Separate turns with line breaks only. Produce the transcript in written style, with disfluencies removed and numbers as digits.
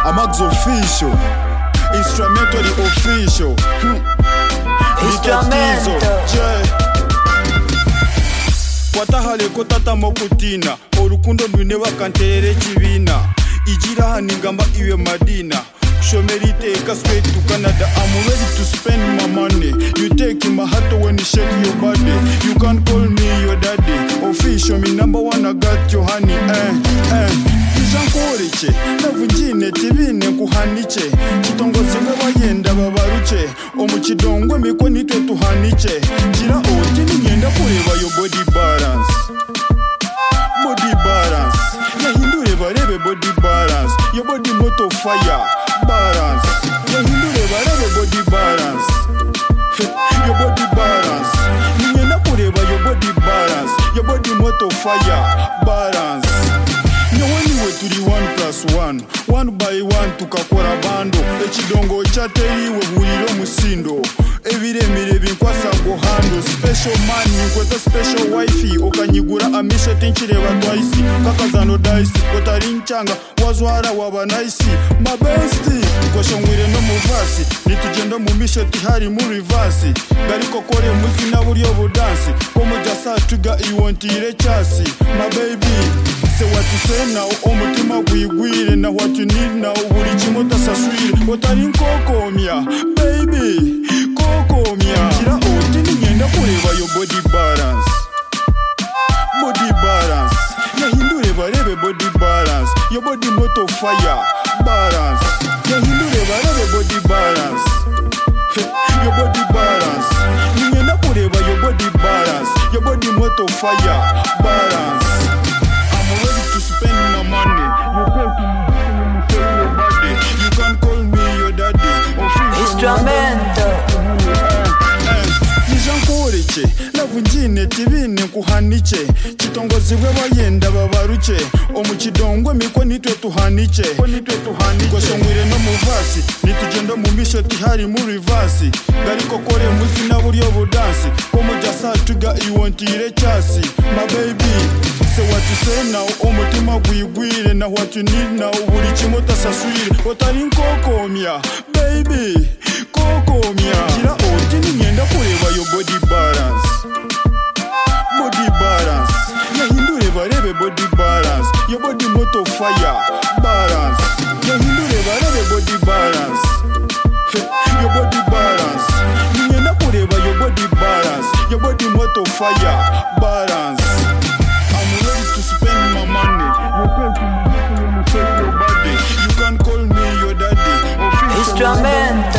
Amax official, instrumental the official.
Instrumental.
Watahale kotata mokutina, orukundo nwine wakanterere kibina. Ijira haningamba iwe Madina. Shomerite ka straight to Canada. I'm ready to spend my money. You take my heart when you shake your body. You can call me your daddy. Official me number one, I got your honey. Ijankoriche, navunjine tibine kuhaniche. Chitongozi bayenda babaruche. Omuchidongwe miko nitwe tuhaniche. Jira oti ninyenda kureba your body balance. Body balance. Yahindure barebe body balance. Your body moto fire balance. Yahindure barebe body balance. Your body balance. Ninyenda kureba your body balance. Your body moto fire balance. Nyawaniwe turi 1+1, 1 by 1 tukakora bando. Ekidongo chateriwe buliro musindo. Ebiremire binkwasa go hando. Special man nkweta special wifi. Okanyigura amisha tinchireba twice. Kakazano dice kotarinchanga wazwara waba nice. My bestie koshongwire no muvasi. Nitugenda mu misha tihari mu reverse. Gariko kore muzina buryo budansi. Komo jasa tuga iwontire chasi. My baby say what you say now, omutima gwigwire. Na what you need now, buri kimota saswire. Otari kokomya, baby, kokomya. Jira oti ninyenda kureba your body balance. Body balance. Yahindure barebe body balance. Your body moto fire balance. Yahindure barebe body balance. Your body balance. Ninyenda kureba your body balance. Your body moto fire balance. To spend my money, you take your body. You can call me your daddy.
Instrumental.
Nijankoriche, navunjine tibine kuhaniche. Chitongozi bayenda babaruche. Omuchidongwe miko nitwe tuhaniche. Koshongwire no muvasi. Nitugenda mu misho tihari mu reverse. Gariko kore muzina buryo budansi. Komo jasa tuga iwontire chasi. My baby say what you say now, omutima gwigwire. Na what you need now, buri kimota saswire. Otari nkokomya, baby, kokomya. Jira oti ninyenda kureba your body balance. Body balance. Yahindure barebe body balance. Your body moto fire balance. Yahindure barebe body balance. Your body balance. Ninyenda kureba your body balance. Your body moto fire balance. To spend my money, you take your body. You can call me your daddy.
Instrumental.